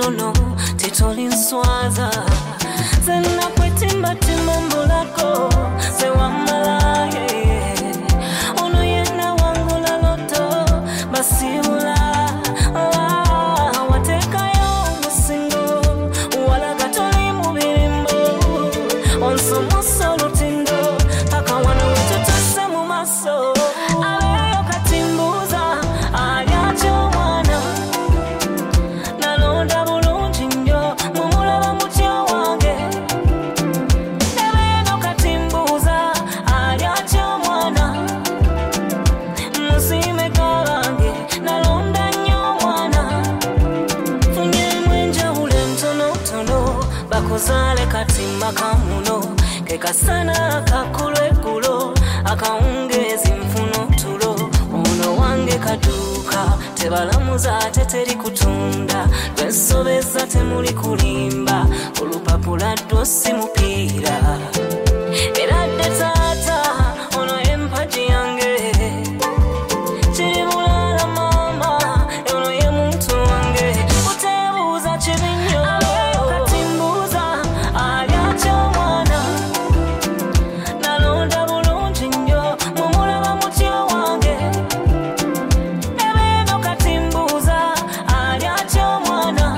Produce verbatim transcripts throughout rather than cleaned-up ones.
nenono titolinswaza zena kwetimba timambo lako sewamalaye ono yena wangu la loto basiula watekayo musingo wala gatoli mubirimbo onsomoso lutindo paka wana wetu tuse mu maso aleyo katimbuza alyacho mwana nalonda bulungi nnyo mumulaba mutyo wange nebeno katimbuza alyacho mwana musime kabange nalonda nnyo mwana funye mwenjawule ntonotono bakuzaale katimba kamuno kekasana kakulwekulo akaungezi mfuno tulo ono wange kaduka tebalamuza teteri kutunda lwensobeza temuli kulimba olupapula dosi mupira eradde tata ono empaji yange kiri bulala mama ono ye muntu wange utebuuza kibinyo katimbuza alyacho mwana nalonda bulungi nnyo mumulaba mutyo wange nebeno katimbuza alyacho mwana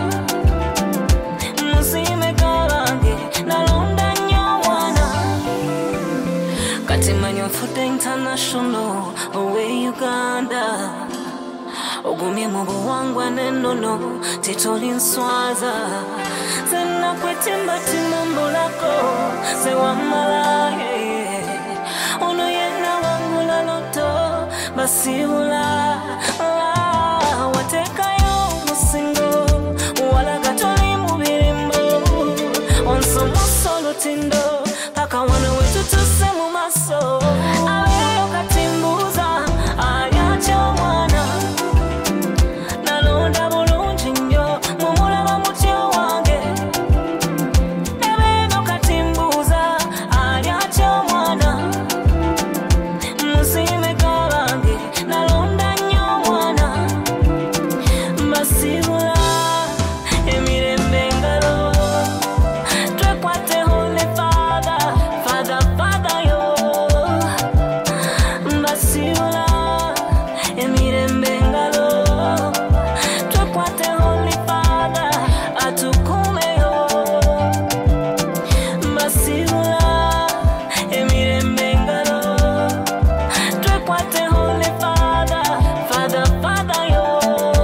musime kabange nalonda nnyo mwana kati manyo nfudde international owe Uganda ogumye mu buwangwa n'ennono titolinswaza zena kwetimba timambo lako sewamalaye ono yena wangu la loto basibula watekayo musingo wala gatoli mubirimbo onsomoso lutindo paka wana wetu tuse mu maso aleyo katimbuza alyacho mwana nalonda bulungi nnyo mumulaba mutyo wange nebeno katimbuza alyacho mwana musime kabange nalonda nnyo mwana basibula emirembe ngalo twekwate Holy Father Father Father yo basibula emirembe ngalo twekwate Holy Father atukume yo basibula emirembe ngalo twekwate Holy Father Father Father yo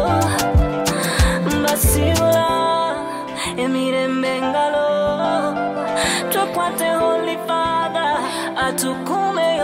basibula emirembe ngalo twekwate Holy Father atukume